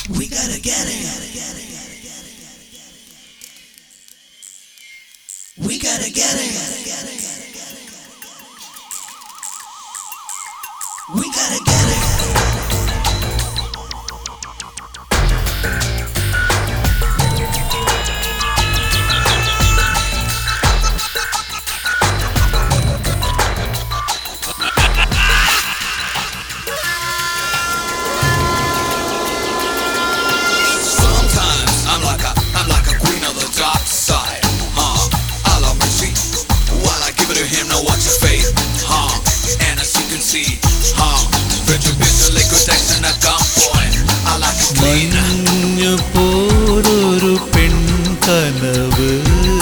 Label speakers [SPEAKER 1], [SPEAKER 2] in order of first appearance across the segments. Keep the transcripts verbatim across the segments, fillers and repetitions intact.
[SPEAKER 1] We gotta get it. We gotta get it. We gotta get it.
[SPEAKER 2] മഞ്ഞു പോലൊരു പെൺകനവ്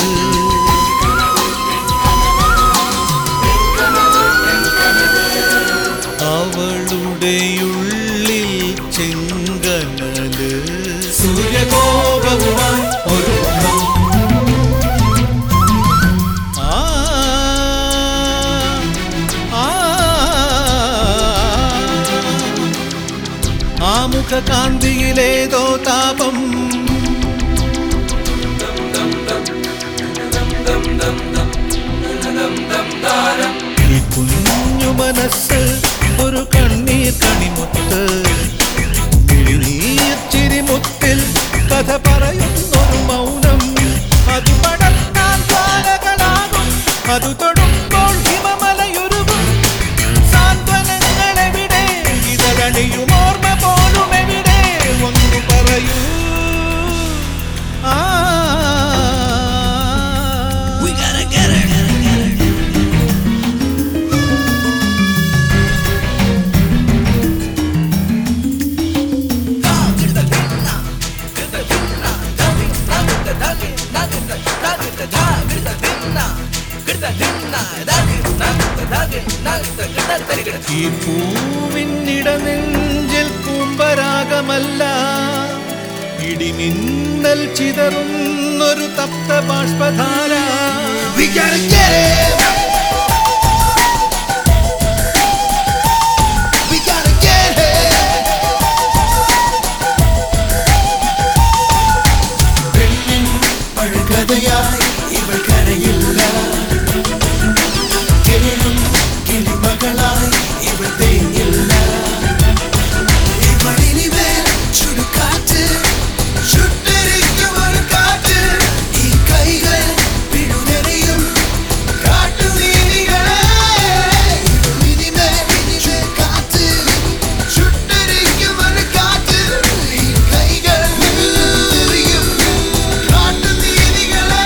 [SPEAKER 2] അവളുടെയുള്ളിൽ ചെങ്കനല് സൂര്യകോപവുമായി ഒരു ആമുഖ കാന്തിയിലേതോ താപം ഈ കുഞ്ഞു മനസ്സ് ഒരു കണ്ണീർ കണിമുത്ത് മിഴിനീർ ചിരിമുത്തിൽ കഥ പറയുന്നൊരു മൗനം അത് പടർത്താൻ ജ്വാലകളാകും അത് തൊടുമ്പോൾ ഹിമമലയുരുകും സാന്ത്വനങ്ങളെവിടെ ഇതരണിയും ഓർമ്മ പോലും എവിടെ ഒന്നു പറയൂ ആ
[SPEAKER 1] We gotta get it.
[SPEAKER 2] ഈ പൂവിന്നിടനെഞ്ചിൽ പൂമ്പരാഗമല്ല ഇടിമിന്നൽ ചിതറുന്നൊരു തപ്ത ബാഷ്പധാര
[SPEAKER 1] We gotta get it. We gotta get it. പെണ്ണിൻ പഴകഥയായി ഇവൾ കരയില്ല കേളും കിളിമകളായി ഇവൾ തേങ്ങില്ല ഇവളിനിമേൽ ചുടുകാറ്റ് ചുട്ടരിക്കും ഒരു കാറ്റ് ഈ കൈകൾ പിഴുതെറിയും കാട്ടുനീരികളെ ഇവളിനിമേൽ ചുടുകാറ്റ് ചുട്ടരിക്കും ഒരു കാറ്റ് ഈ കൈകൾ പിഴുതെറിയും കാട്ടുനീരികളെ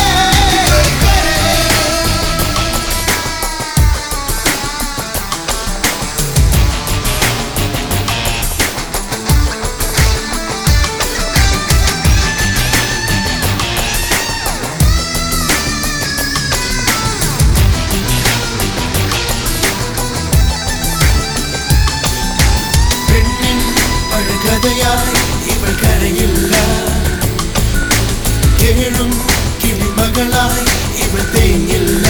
[SPEAKER 1] പഴകഥയായി ഇവൾ കരയില്ല കേളും കിളിമകളായി ഇവൾ തേങ്ങില്ല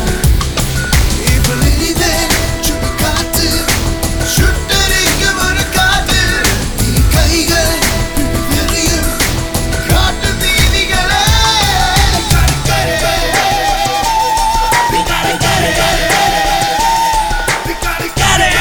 [SPEAKER 1] ഇവളിനിതേ ചുടുകാറ്റ് ചുട്ടരിക്കും ഒരു കാറ്റ് ഈ കൈകൾ പിഴുതെറിയും കാട്ടുനീരികളെ We gotta get it. We gotta get it.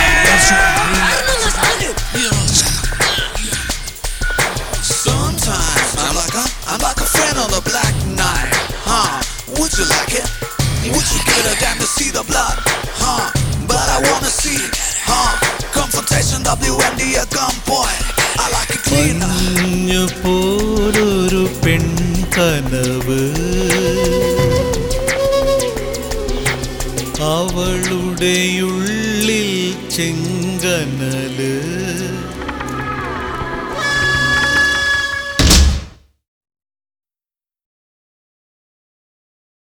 [SPEAKER 1] Sometimes I'm like a, I'm like a friend on the black night, huh? Would you like it? Would you give it a damn to see the blood, huh? But I wanna see, huh? Confrontation, W N D at gunpoint. I like it cleaner.
[SPEAKER 2] മഞ്ഞു പോലൊരു പെൺകനവ് അവളുടെയുള്ളിൽ ചെങ്കനല്